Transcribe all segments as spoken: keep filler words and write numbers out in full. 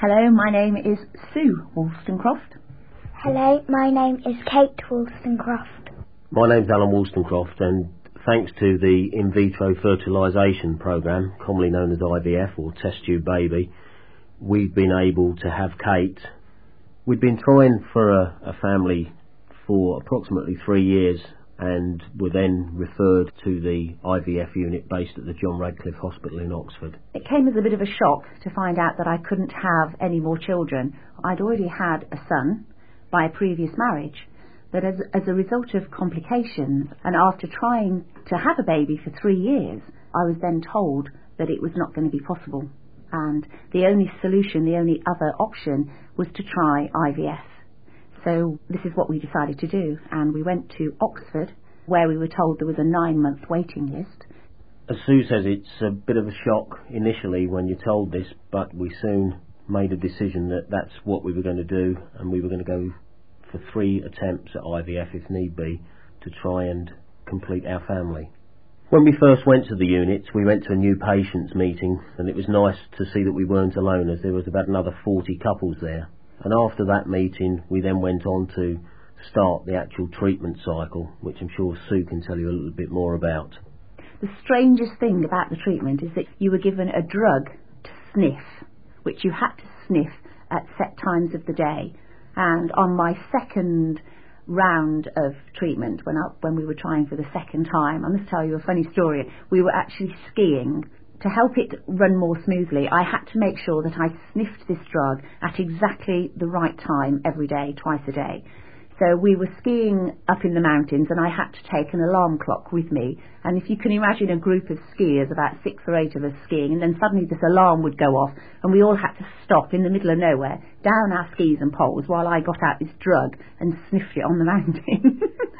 Hello, my name is Sue Wollstonecroft. Hello, my name is Kate Wollstonecroft. My name's Alan Wollstonecroft, and thanks to the in vitro fertilisation programme, commonly known as I V F or test tube baby, we've been able to have Kate. We'd been trying for a, a family for approximately three years and were then referred to the I V F unit based at the John Radcliffe Hospital in Oxford. It came as a bit of a shock to find out that I couldn't have any more children. I'd already had a son by a previous marriage, but as, as a result of complications and after trying to have a baby for three years, I was then told that it was not going to be possible. And the only solution, the only other option was to try I V F. So this is what we decided to do, and we went to Oxford, where we were told there was a nine-month waiting list. As Sue says, it's a bit of a shock initially when you're told this, but we soon made a decision that that's what we were going to do, and we were going to go for three attempts at I V F if need be to try and complete our family. When we first went to the units, we went to a new patients meeting, and it was nice to see that we weren't alone, as there was about another forty couples there. And after that meeting, we then went on to start the actual treatment cycle, which I'm sure Sue can tell you a little bit more about. The strangest thing about the treatment is that you were given a drug to sniff, which you had to sniff at set times of the day. And on my second round of treatment, when I, when we were trying for the second time, I must tell you a funny story. We were actually skiing. To help it run more smoothly, I had to make sure that I sniffed this drug at exactly the right time every day, twice a day. So we were skiing up in the mountains and I had to take an alarm clock with me. And if you can imagine a group of skiers, about six or eight of us skiing, and then suddenly this alarm would go off and we all had to stop in the middle of nowhere, down our skis and poles, while I got out this drug and sniffed it on the mountain.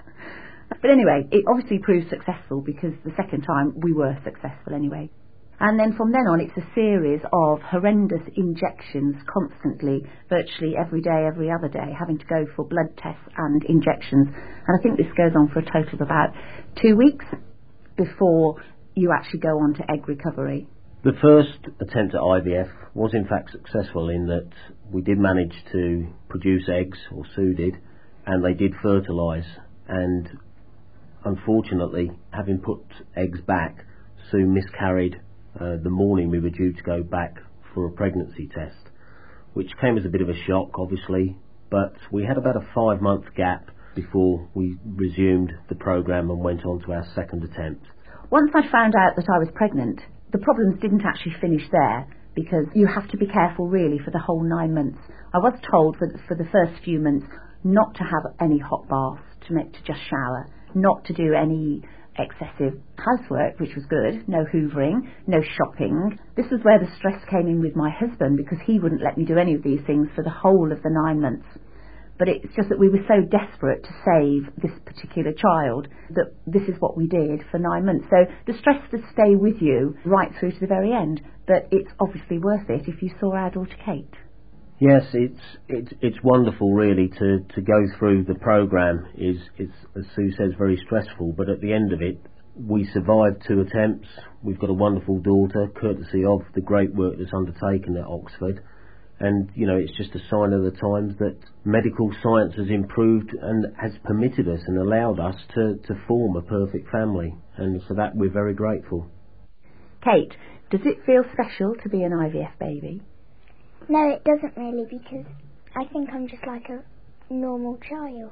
But anyway, it obviously proved successful because the second time we were successful anyway. And then from then on, it's a series of horrendous injections constantly, virtually every day, every other day, having to go for blood tests and injections. And I think this goes on for a total of about two weeks before you actually go on to egg recovery. The first attempt at I V F was in fact successful in that we did manage to produce eggs, or Sue did, and they did fertilise. And unfortunately, having put eggs back, Sue miscarried Uh, the morning we were due to go back for a pregnancy test, which came as a bit of a shock, obviously, but we had about a five month gap before we resumed the programme and went on to our second attempt. Once I found out that I was pregnant, the problems didn't actually finish there, because you have to be careful really for the whole nine months. I was told for, for the first few months not to have any hot baths, to make to just shower, not to do any excessive housework, which was good, no hoovering, no shopping. This was where the stress came in with my husband, because he wouldn't let me do any of these things for the whole of the nine months. But it's just that we were so desperate to save this particular child that this is what we did for nine months. So the stress does stay with you right through to the very end, but it's obviously worth it if you saw our daughter Kate. Yes, it's it's it's wonderful really to, to go through the programme. Is it's, as Sue says, very stressful, but at the end of it we survived two attempts. We've got a wonderful daughter, courtesy of the great work that's undertaken at Oxford, and you know it's just a sign of the times that medical science has improved and has permitted us and allowed us to, to form a perfect family, and for that we're very grateful. Kate, does it feel special to be an I V F baby? No, it doesn't really, because I think I'm just like a normal child.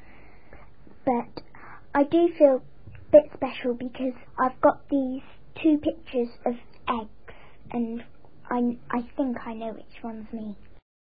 But I do feel a bit special because I've got these two pictures of eggs, and I, I think I know which one's me.